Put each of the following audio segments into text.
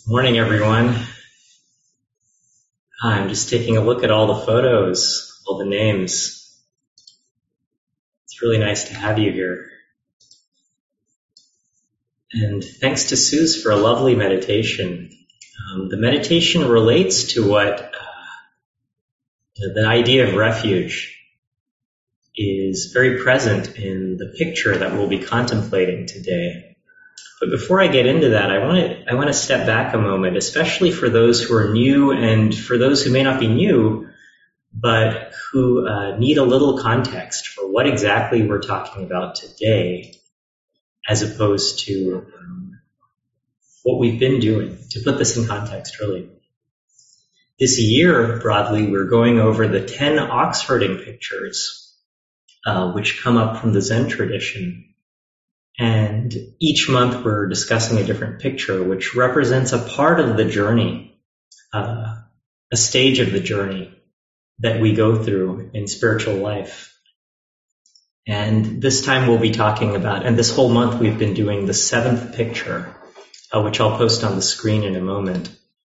Morning, everyone. I'm just taking a look at all the photos, all the names. It's really nice to have you here. And thanks to Suze for a lovely meditation. The meditation relates to what the idea of refuge is very present in the picture that we'll be contemplating today. But before I get into that, I want to step back a moment, especially for those who are new and for those who may not be new, but who need a little context for what exactly we're talking about today, as opposed to what we've been doing. To put this in context, really. This year, broadly, we're going over the 10 Oxfording pictures, which come up from the Zen tradition. And each month we're discussing a different picture, which represents a part of the journey, a stage of the journey that we go through in spiritual life. And this time we'll be talking about, and this whole month we've been doing the 7th picture, which I'll post on the screen in a moment.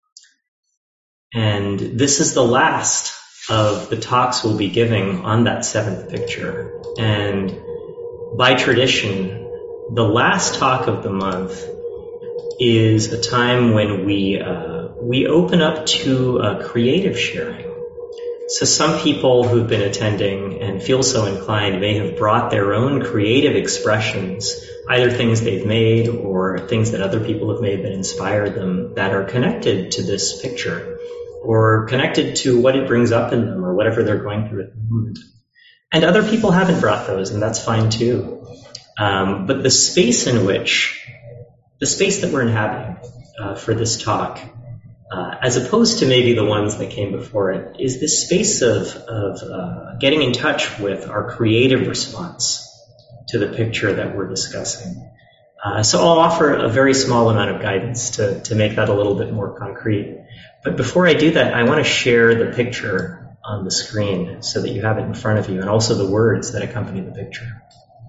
And this is the last of the talks we'll be giving on that 7th picture. And by tradition, the last talk of the month is a time when we open up to creative sharing. So some people who've been attending and feel so inclined may have brought their own creative expressions, either things they've made or things that other people have made that inspired them, that are connected to this picture or connected to what it brings up in them or whatever they're going through at the moment. And other people haven't brought those, and that's fine too. But the space that we're inhabiting for this talk, as opposed to maybe the ones that came before it, is this space of getting in touch with our creative response to the picture that we're discussing. So I'll offer a very small amount of guidance to make that a little bit more concrete. But before I do that, I want to share the picture on the screen so that you have it in front of you, and also the words that accompany the picture.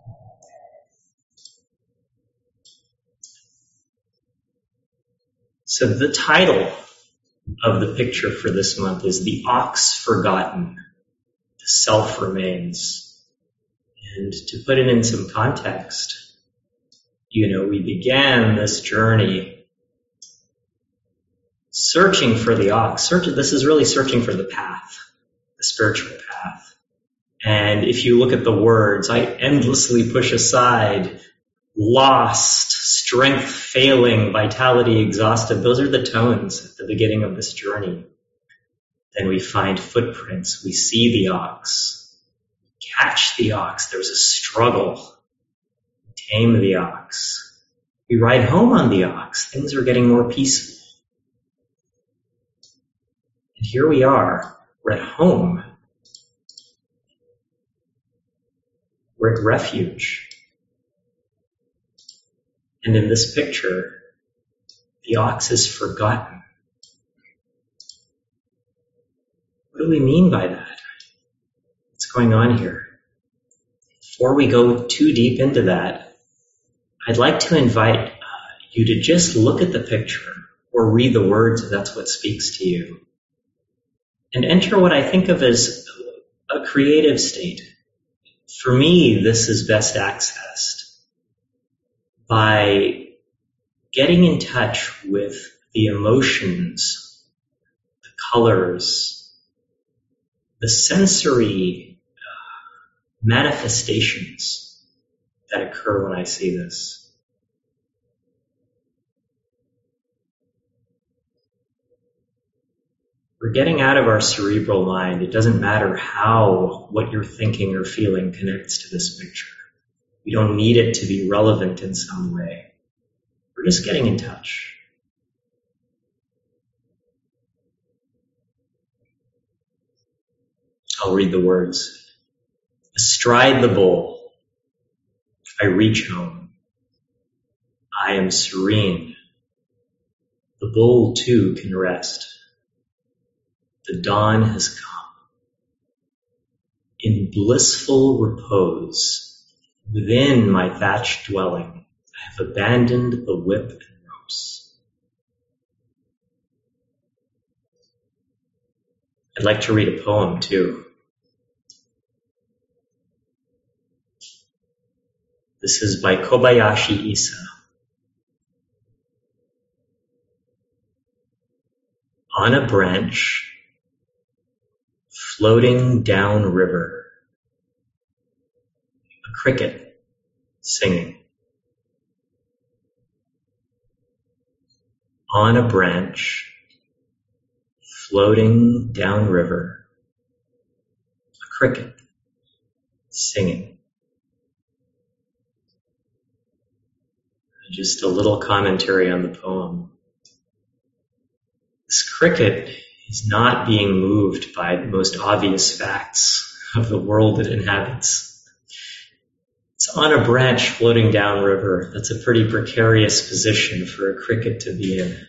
So the title of the picture for this month is The Ox Forgotten, The Self Remains. And to put it in some context, we began this journey searching for the ox. This is really searching for the path, the spiritual path. And if you look at the words, I endlessly push aside, lost, strength failing, vitality exhausted. Those are the tones at the beginning of this journey. Then we find footprints. We see the ox. Catch the ox. There's a struggle. Tame the ox. We ride home on the ox. Things are getting more peaceful. And here we are. We're at home. We're at refuge. And in this picture, the ox is forgotten. What do we mean by that? What's going on here? Before we go too deep into that, I'd like to invite you to just look at the picture or read the words if that's what speaks to you. And enter what I think of as a creative state. For me, this is best accessed by getting in touch with the emotions, the colors, the sensory manifestations that occur when I see this. We're getting out of our cerebral mind. It doesn't matter what you're thinking or feeling connects to this picture. We don't need it to be relevant in some way. We're just getting in touch. I'll read the words. Astride the bowl, I reach home. I am serene. The bull too can rest. The dawn has come. In blissful repose, within my thatched dwelling, I have abandoned the whip and ropes. I'd like to read a poem too. This is by Kobayashi Isa. On a branch, floating down river, a cricket singing. On a branch, floating down river, a cricket singing. Just a little commentary on the poem. This cricket is not being moved by the most obvious facts of the world it inhabits. It's on a branch floating down river. That's a pretty precarious position for a cricket to be in.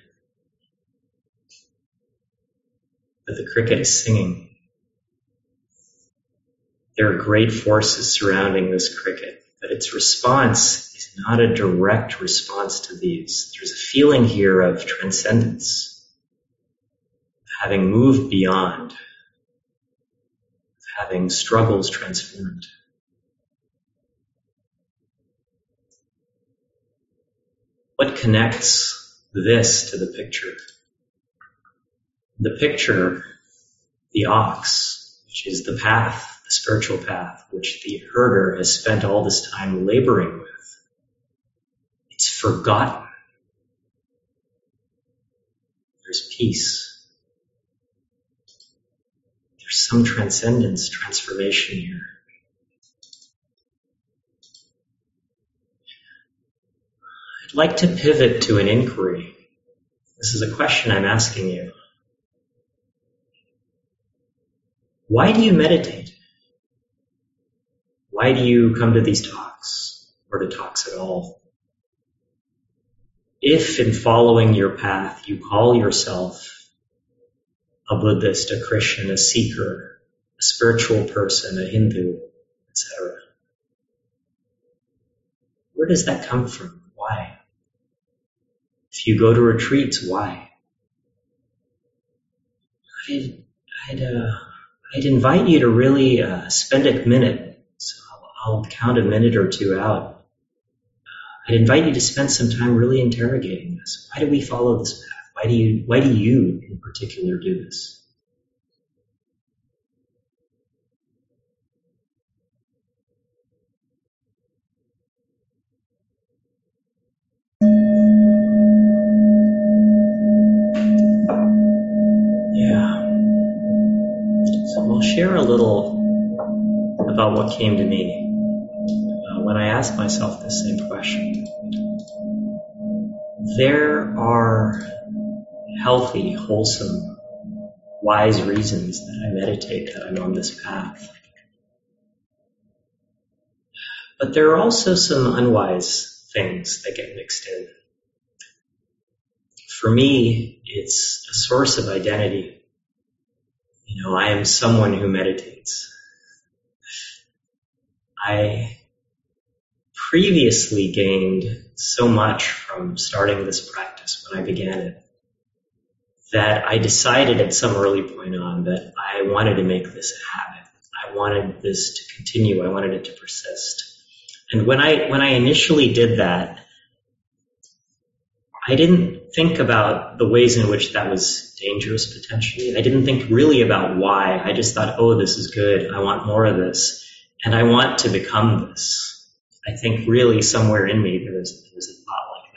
But the cricket is singing. There are great forces surrounding this cricket, but its response is not a direct response to these. There's a feeling here of transcendence, of having moved beyond, of having struggles transformed. What connects this to the picture? The picture, the ox, which is the path, the spiritual path, which the herder has spent all this time laboring with. It's forgotten. There's peace. There's some transcendence, transformation here. I'd like to pivot to an inquiry. This is a question I'm asking you. Why do you meditate? Why do you come to these talks, or to talks at all? If in following your path you call yourself a Buddhist, a Christian, a seeker, a spiritual person, a Hindu, etc., where does that come from? Why? If you go to retreats, why? I'd invite you to really spend a minute, so I'll count a minute or two out. I'd invite you to spend some time really interrogating this. Why do we follow this path? Why do you in particular do this? I'll share a little about what came to me when I asked myself this same question. There are healthy, wholesome, wise reasons that I meditate, that I'm on this path. But there are also some unwise things that get mixed in. For me, it's a source of identity. I am someone who meditates. I previously gained so much from starting this practice when I began it that I decided at some early point on that I wanted to make this a habit. I wanted this to continue. I wanted it to persist. And when I initially did that, I didn't think about the ways in which that was dangerous potentially. I didn't think really about why. I just thought, oh, this is good. I want more of this. And I want to become this. I think really somewhere in me there was a thought like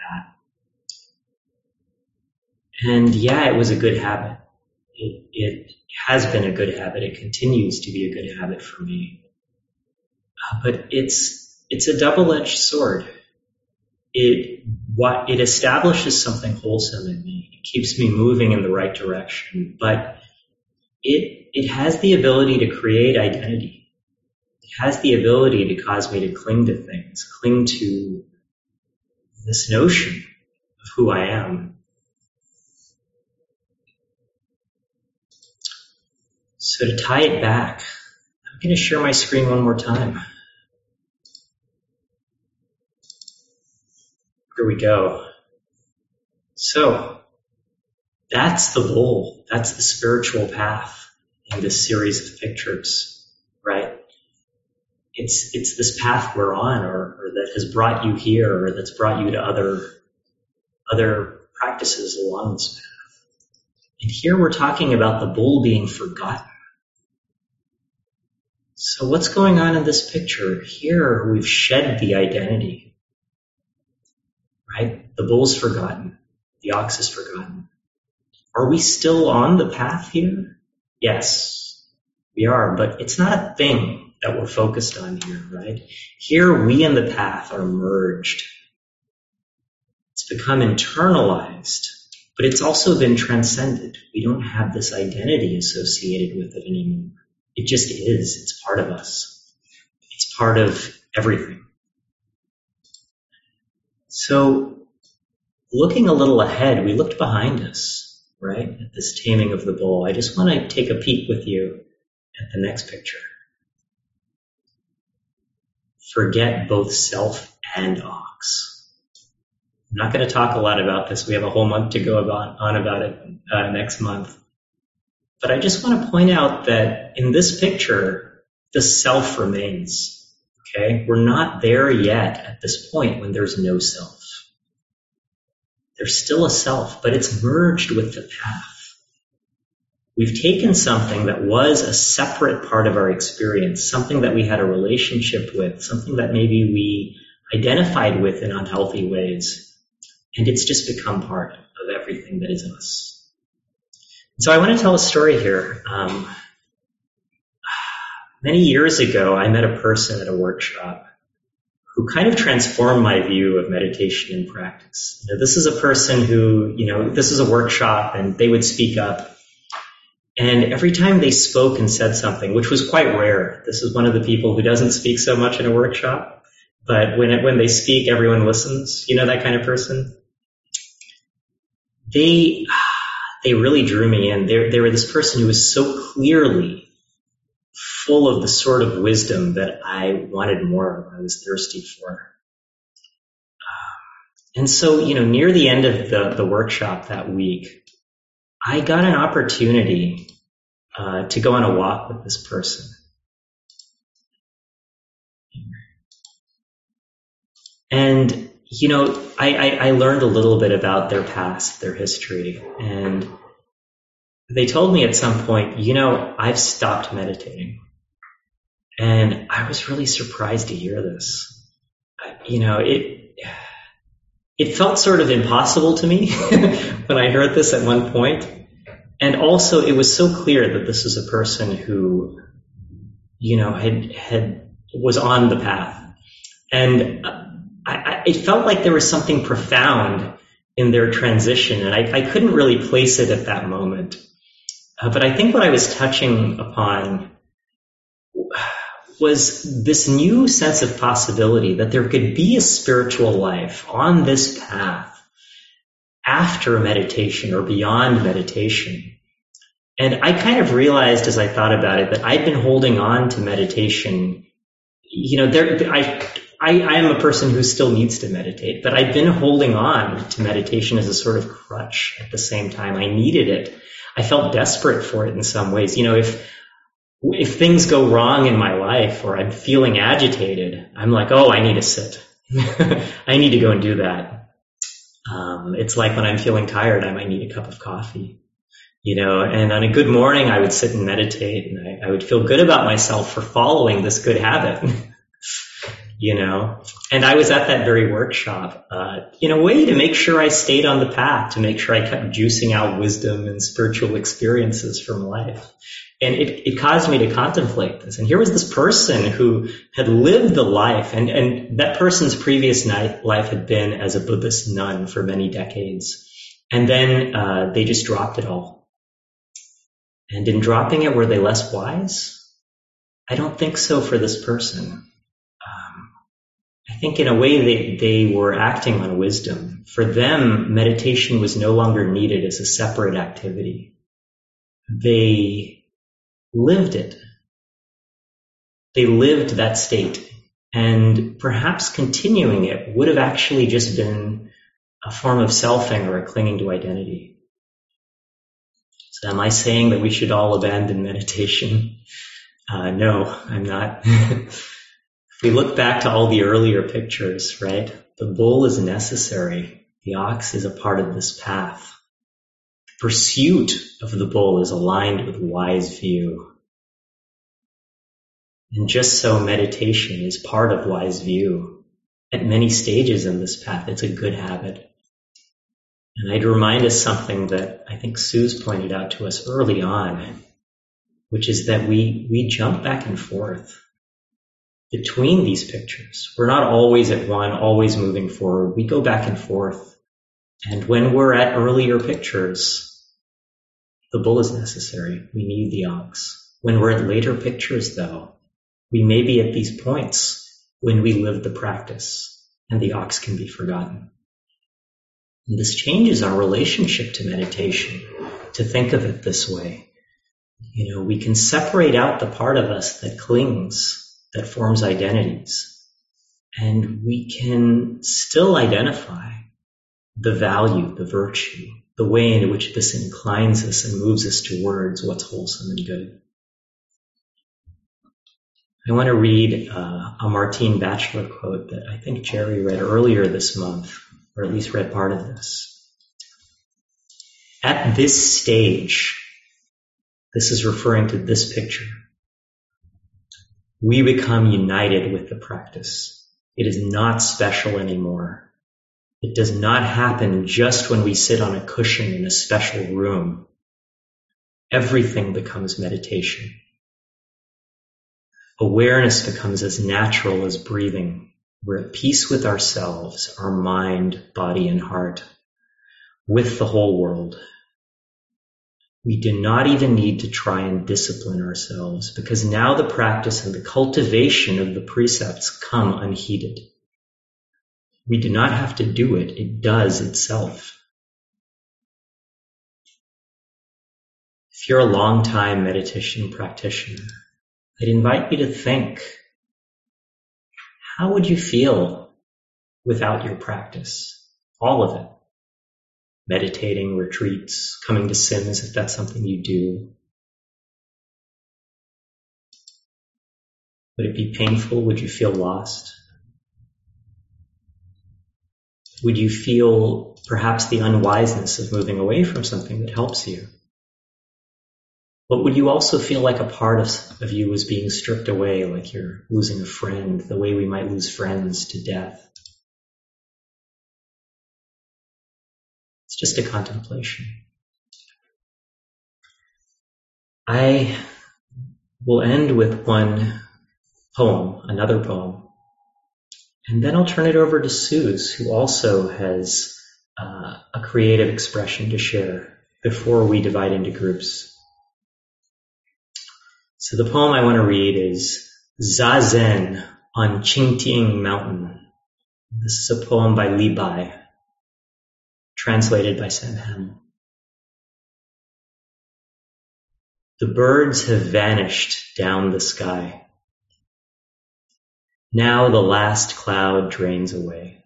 that. And yeah, it was a good habit. It has been a good habit. It continues to be a good habit for me. But it's a double-edged sword. It establishes something wholesome in me. It keeps me moving in the right direction, but it has the ability to create identity. It has the ability to cause me to cling to things, cling to this notion of who I am. So to tie it back, I'm going to share my screen one more time. Here we go. So that's the goal. That's the spiritual path. in this series of pictures, right? It's this path we're on, or that has brought you here, or that's brought you to other practices along this path. And here we're talking about the bull being forgotten. So what's going on in this picture? Here we've shed the identity, right? The bull's forgotten. The ox is forgotten. Are we still on the path here? Yes, we are, but it's not a thing that we're focused on here, right? Here we and the path are merged. It's become internalized, but it's also been transcended. We don't have this identity associated with it anymore. It just is. It's part of us. It's part of everything. So, looking a little ahead, we looked behind us, right, at this taming of the bull. I just want to take a peek with you at the next picture. Forget both self and ox. I'm not going to talk a lot about this. We have a whole month to go on about it next month. But I just want to point out that in this picture, the self remains, okay? We're not there yet at this point when there's no self. There's still a self, but it's merged with the path. We've taken something that was a separate part of our experience, something that we had a relationship with, something that maybe we identified with in unhealthy ways, and it's just become part of everything that is us. So I want to tell a story here. Many years ago, I met a person at a workshop who kind of transformed my view of meditation and practice. This is a person who, this is a workshop and they would speak up. And every time they spoke and said something, which was quite rare, this is one of the people who doesn't speak so much in a workshop, but when they speak, everyone listens. You know that kind of person? They really drew me in. They were this person who was so clearly full of the sort of wisdom that I wanted more of, I was thirsty for. And so, near the end of the workshop that week, I got an opportunity to go on a walk with this person. And I learned a little bit about their past, their history, and they told me at some point, I've stopped meditating. And I was really surprised to hear this. It felt sort of impossible to me when I heard this at one point. And also it was so clear that this is a person who, was on the path. And it felt like there was something profound in their transition, and I couldn't really place it at that moment. But I think what I was touching upon was this new sense of possibility that there could be a spiritual life on this path after meditation or beyond meditation. And I kind of realized as I thought about it that I'd been holding on to meditation. I am a person who still needs to meditate, but I've been holding on to meditation as a sort of crutch at the same time. I needed it. I felt desperate for it in some ways. If things go wrong in my life or I'm feeling agitated, I'm like, I need to sit. I need to go and do that. It's like when I'm feeling tired, I might need a cup of coffee. And on a good morning, I would sit and meditate, and I would feel good about myself for following this good habit. And I was at that very workshop, in a way to make sure I stayed on the path, to make sure I kept juicing out wisdom and spiritual experiences from life. And it caused me to contemplate this. And here was this person who had lived the life, and that person's previous life had been as a Buddhist nun for many decades. And then they just dropped it all. And in dropping it, were they less wise? I don't think so for this person. I think in a way they were acting on wisdom. For them, meditation was no longer needed as a separate activity. They lived it. They lived that state. And perhaps continuing it would have actually just been a form of selfing or a clinging to identity. So am I saying that we should all abandon meditation? No, I'm not. If we look back to all the earlier pictures, right? The bull is necessary. The ox is a part of this path. The pursuit of the bull is aligned with wise view. And just so meditation is part of wise view. At many stages in this path, it's a good habit. And I'd remind us something that I think Sue's pointed out to us early on, which is that we jump back and forth between these pictures. We're not always at one, always moving forward. We go back and forth. And when we're at earlier pictures, the bull is necessary. We need the ox. When we're at later pictures, though, we may be at these points when we live the practice, and the ox can be forgotten. And this changes our relationship to meditation, to think of it this way. You know, we can separate out the part of us that clings, that forms identities, and we can still identify the value, the virtue, the way in which this inclines us and moves us towards what's wholesome and good. I want to read a Martine Batchelor quote that I think Jerry read earlier this month, or at least read part of this. At this stage, this is referring to this picture, we become united with the practice. It is not special anymore. It does not happen just when we sit on a cushion in a special room. Everything becomes meditation. Awareness becomes as natural as breathing. We're at peace with ourselves, our mind, body, and heart, with the whole world. We do not even need to try and discipline ourselves, because now the practice and the cultivation of the precepts come unheeded. We do not have to do it. It does itself. If you're a long-time meditation practitioner, I'd invite you to think, how would you feel without your practice? All of it. Meditating, retreats, coming to Sims if that's something you do. Would it be painful? Would you feel lost? Would you feel perhaps the unwiseness of moving away from something that helps you? But would you also feel like a part of you was being stripped away, like you're losing a friend, the way we might lose friends to death? It's just a contemplation. I will end with one poem, another poem, and then I'll turn it over to Suze, who also has a creative expression to share before we divide into groups. So the poem I want to read is Zazen on Qingting Mountain. This is a poem by Li Bai, translated by Sam Hamill. The birds have vanished down the sky. Now the last cloud drains away.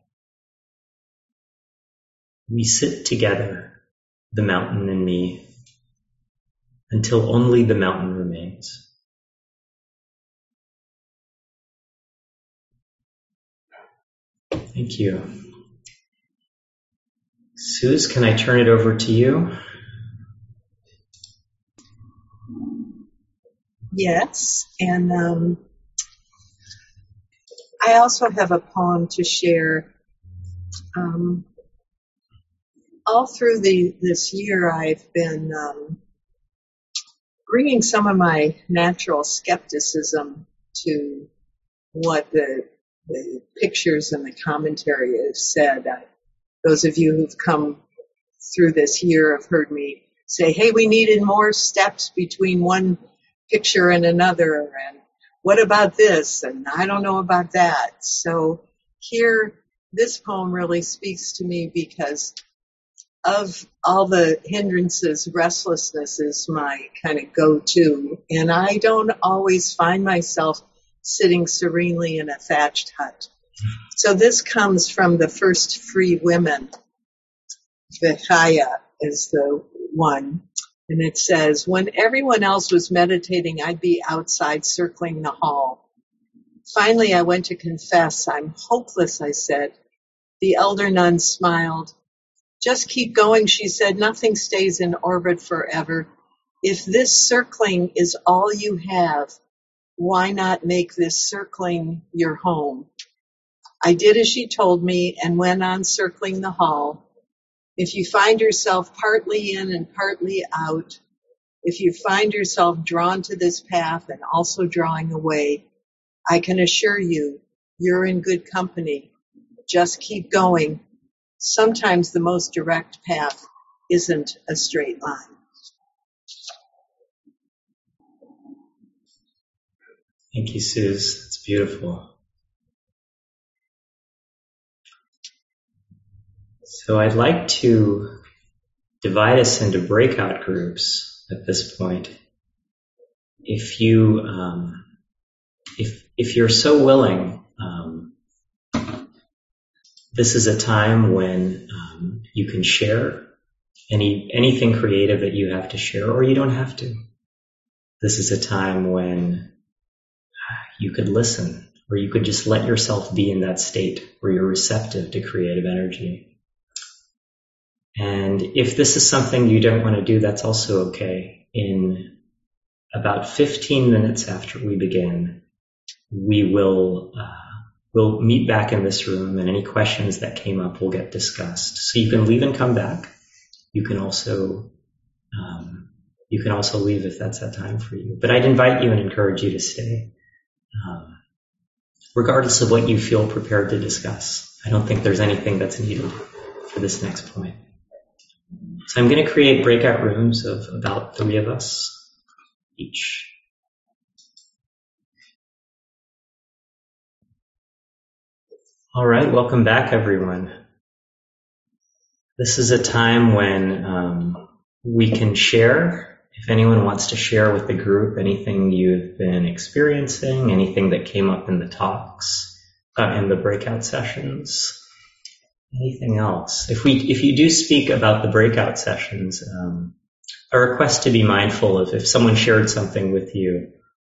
We sit together, the mountain and me, until only the mountain remains. Thank you. Suze, can I turn it over to you? Yes, and I also have a poem to share. All through this year, I've been bringing some of my natural skepticism to what the pictures and the commentary have said. Those of you who've come through this year have heard me say, hey, we needed more steps between one picture and another, and what about this, and I don't know about that. So here, this poem really speaks to me because of all the hindrances, restlessness is my kind of go-to, and I don't always find myself sitting serenely in a thatched hut. So this comes from the first free women. Vihaya is the one. And it says, when everyone else was meditating, I'd be outside circling the hall. Finally, I went to confess. I'm hopeless, I said. The elder nun smiled. Just keep going, she said. Nothing stays in orbit forever. If this circling is all you have, why not make this circling your home? I did as she told me and went on circling the hall. If you find yourself partly in and partly out, if you find yourself drawn to this path and also drawing away, I can assure you, you're in good company. Just keep going. Sometimes the most direct path isn't a straight line. Thank you, Suze. It's beautiful. So I'd like to divide us into breakout groups at this point. If you're so willing, this is a time when you can share anything creative that you have to share, or you don't have to. This is a time when you could listen, or you could just let yourself be in that state where you're receptive to creative energy. And if this is something you don't want to do, that's also okay. In about 15 minutes after we begin, we'll meet back in this room, and any questions that came up will get discussed. So you can leave and come back. You can also leave if that's that time for you. But I'd invite you and encourage you to stay, regardless of what you feel prepared to discuss. I don't think there's anything that's needed for this next point. So I'm going to create breakout rooms of about 3 of us each. All right, welcome back, everyone. This is a time when we can share. If anyone wants to share with the group anything you've been experiencing, anything that came up in the talks, in the breakout sessions, anything else. If you do speak about the breakout sessions, a request to be mindful of if someone shared something with you,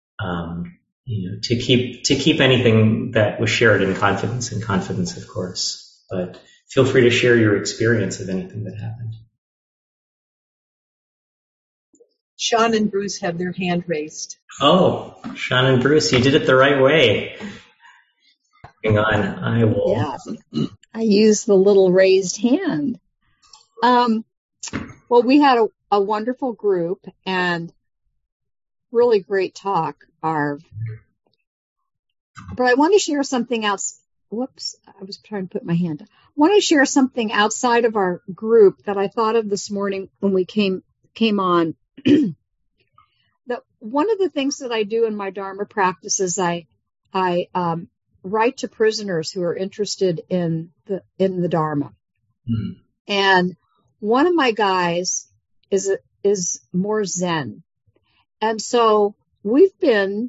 to keep anything that was shared in confidence, of course. But feel free to share your experience of anything that happened. Sean and Bruce have their hand raised. Oh, Sean and Bruce, you did it the right way. Hang on, I will. Yeah, I used the little raised hand. Well, we had a wonderful group and really great talk, Arv. But I want to share something else. Whoops, I was trying to put my hand. I want to share something outside of our group that I thought of this morning when we came on. That one of the things that I do in my Dharma practice is I write to prisoners who are interested in the Dharma. Mm. And one of my guys is more Zen. And so we've been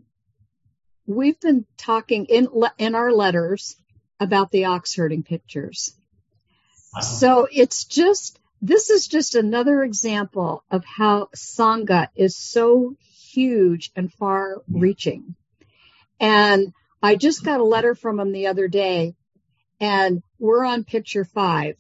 talking in our letters about the ox herding pictures. Wow. So this is just another example of how Sangha is so huge and far reaching. And I just got a letter from him the other day, and we're on picture 5.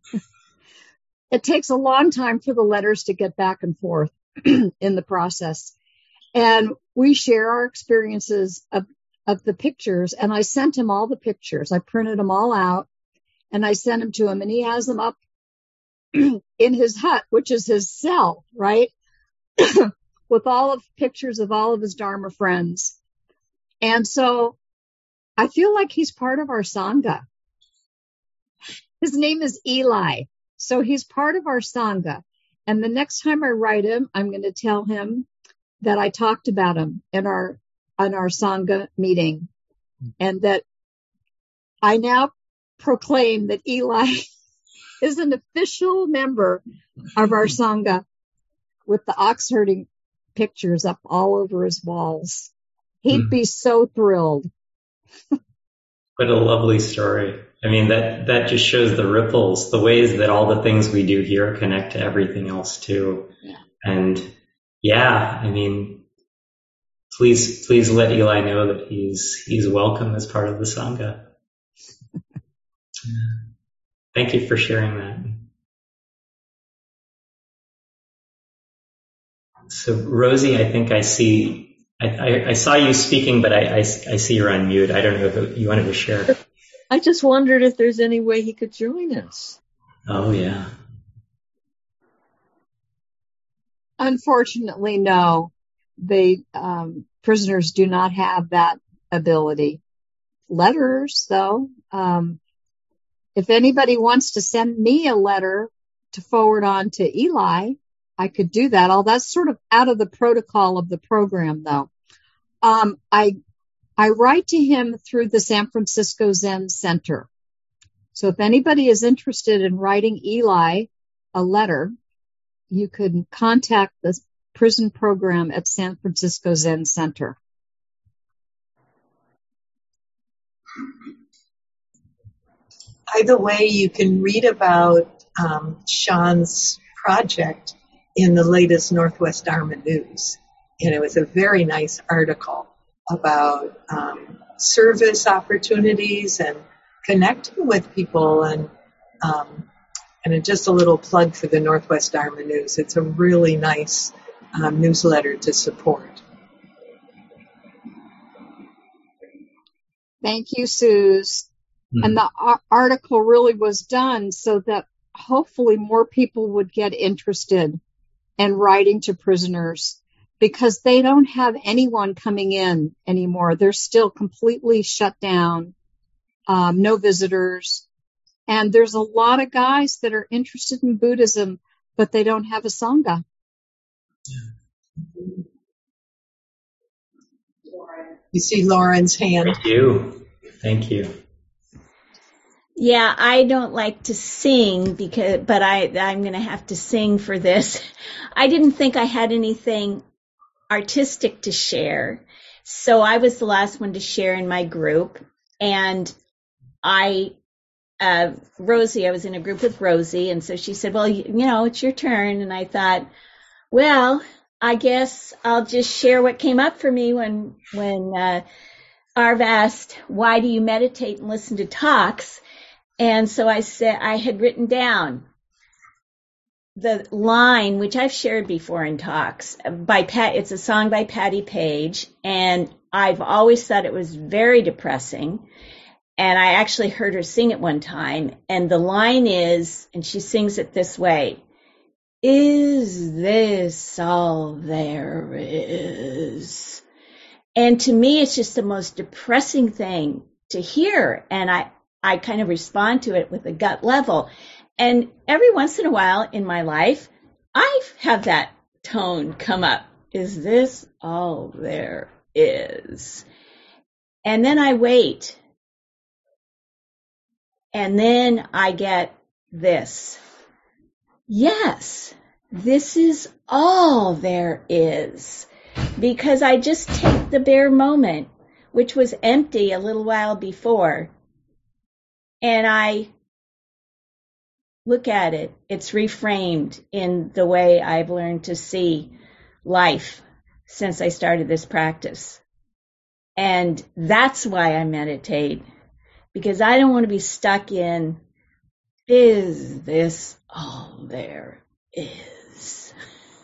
It takes a long time for the letters to get back and forth in the process. And we share our experiences of the pictures, and I sent him all the pictures. I printed them all out, and I sent them to him, and he has them up in his hut, which is his cell, right? With all of pictures of all of his Dharma friends. And so I feel like he's part of our Sangha. His name is Eli. So he's part of our Sangha. And the next time I write him, I'm going to tell him that I talked about him on our Sangha meeting, and that I now proclaim that Eli is an official member of our Sangha with the ox herding pictures up all over his walls. He'd be so thrilled. What a lovely story. I mean, that just shows the ripples, the ways that all the things we do here connect to everything else too. Yeah. And yeah, I mean, please let Eli know that he's welcome as part of the Sangha. Thank you for sharing that. So Rosie, I think I saw you speaking, but I see you're on mute. I don't know if you wanted to share. I just wondered if there's any way he could join us. Oh, yeah. Unfortunately, no. Prisoners do not have that ability. Letters, though. If anybody wants to send me a letter to forward on to Eli, I could do that. All that's sort of out of the protocol of the program, though. I write to him through the San Francisco Zen Center. So if anybody is interested in writing Eli a letter, you could contact the prison program at San Francisco Zen Center. By the way, you can read about Sean's project in the latest Northwest Dharma News. And it was a very nice article about service opportunities and connecting with people, and just a little plug for the Northwest Dharma News. It's a really nice newsletter to support. Thank you, Suze. Mm-hmm. And the article really was done so that hopefully more people would get interested in writing to prisoners, because they don't have anyone coming in anymore. They're still completely shut down, no visitors. And there's a lot of guys that are interested in Buddhism, but they don't have a Sangha. You see Lauren's hand. Thank you. Yeah, I don't like to sing but I'm going to have to sing for this. I didn't think I had anything artistic to share, so I was the last one to share in my group. And Rosie, I was in a group with Rosie, and so she said, well, it's your turn. And I thought, well, I guess I'll just share what came up for me when Arv asked, why do you meditate and listen to talks? And so I said, I had written down the line, which I've shared before in talks, it's a song by Patti Page, and I've always thought it was very depressing. And I actually heard her sing it one time, and the line is, and she sings it this way, is this all there is? And to me, it's just the most depressing thing to hear. And I kind of respond to it with a gut level. And every once in a while in my life, I have that tone come up. Is this all there is? And then I wait. And then I get this. Yes, this is all there is. Because I just take the bare moment, which was empty a little while before, and I look at it. It's reframed in the way I've learned to see life since I started this practice. And that's why I meditate, because I don't want to be stuck in, is this all there is?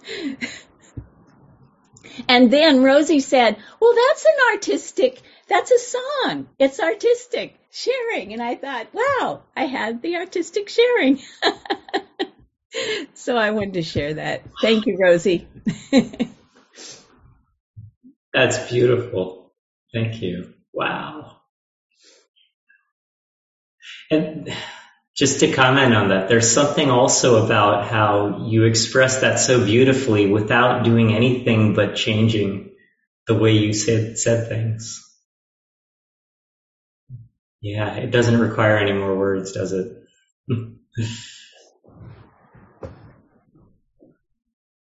And then Rosie said, well, that's a song. It's artistic sharing. And I thought, wow, I had the artistic sharing. So I wanted to share that. Thank you, Rosie. That's beautiful. Thank you. Wow. And just to comment on that, there's something also about how you express that so beautifully without doing anything but changing the way you said things. Yeah, it doesn't require any more words, does it?